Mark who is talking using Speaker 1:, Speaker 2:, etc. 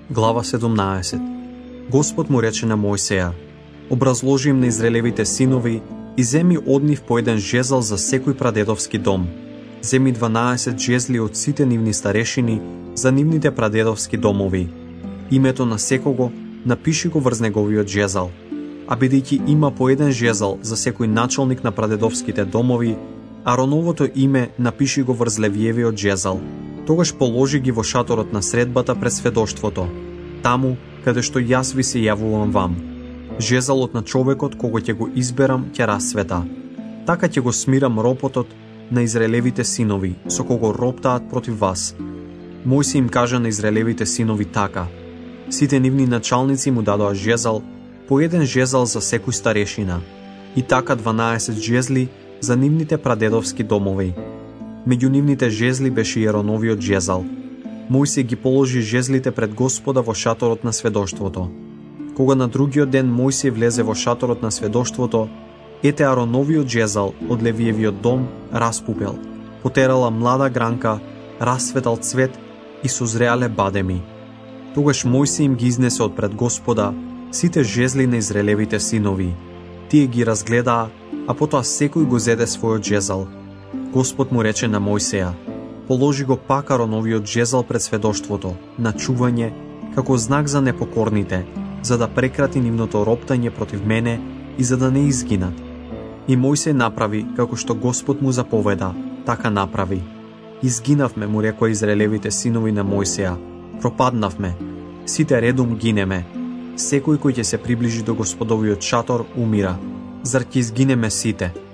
Speaker 1: Глава 17. Господ му рече на Мојсеја: образложи им на Израелевите синови и земи од нив по еден жезал за секој прадедовски дом. Земи 12 жезли од сите нивни старешини за нивните прадедовски домови. Името на секого напиши го врз неговиот жезал. А бидејќи има по еден жезал за секој началник на прадедовските домови, Ароновото име напиши го врз Левиевиот жезал. Тогаш положи ги во шаторот на средбата пред сведоштвото, таму каде што јас ви се јавувам вам. Жезалот на човекот кого ќе го изберам ќе расцвета. Така ќе го смирам ропотот на Израелевите синови, со кого роптаат против вас. Мојсе им кажа на Израелевите синови така: сите нивни началници му дадоа жезал, по еден жезал за секој старешина, и така 12 жезли за нивните прадедовски домови. Меѓу нивните жезли беше и Ароновиот жезал. Мојсе ги положи жезлите пред Господа во шаторот на сведоштвото. Кога на другиот ден Мојсе влезе во шаторот на сведоштвото, ете Ароновиот жезал од Левиевиот дом распупел, потерала млада гранка, расцветал цвет и созреале бадеми. Тогаш Мојсе им ги изнесе од пред Господа сите жезли на Израелевите синови. Тие ги разгледаа, а потоа секој го зеде својот жезал. Господ му рече на Мојсеја: положи го пак Ароновиот жезал пред сведоштвото, на чување, како знак за непокорните, за да прекрати нивното роптање против мене и за да не изгинат. И Мојсеј направи како што Господ му заповеда, така направи. Изгинавме, му рекоа Израелевите синови на Мојсеја, пропаднавме, сите редом гинеме. Секој кој ќе се приближи до Господовиот шатор умира. Зар ќе изгинеме сите?